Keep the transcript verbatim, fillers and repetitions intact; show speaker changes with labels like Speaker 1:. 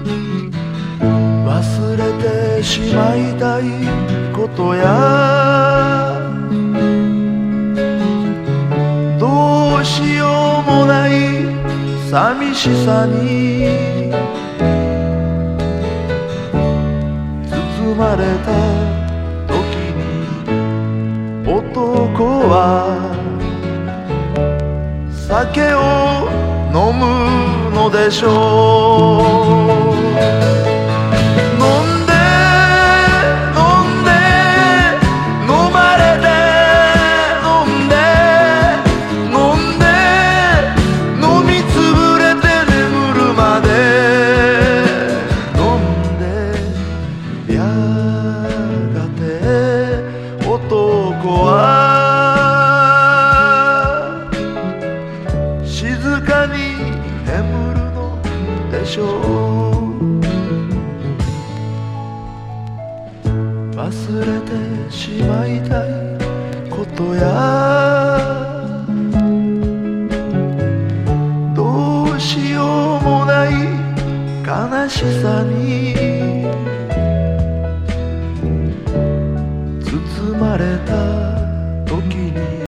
Speaker 1: 忘れてしまいたいことやどうしようもない寂しさに包まれた時に男は酒を飲むのでしょう。男は静かに眠るのでしょう。忘れてしまいたいことやどうしようもない悲しさに